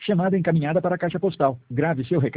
Chamada encaminhada para a caixa postal. Grave seu recado.